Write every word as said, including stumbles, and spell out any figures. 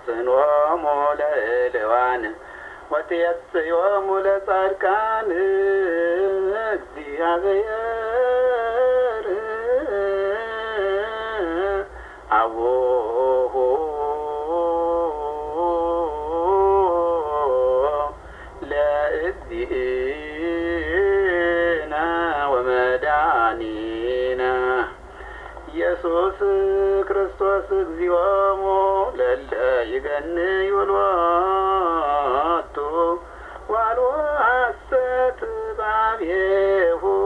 ወታጽኖሙ ለእልዋን ወትየጽዮሙ ለጻድቃን እግዚአብሔር አቡሁ ለእግዚእነ ወመድኃኒነ ኢየሱስ ክርስቶስ እግዚኦሙ ለለ ይገንዩ ሎቱ ወአልቦ ሐሰት በኀቤሁ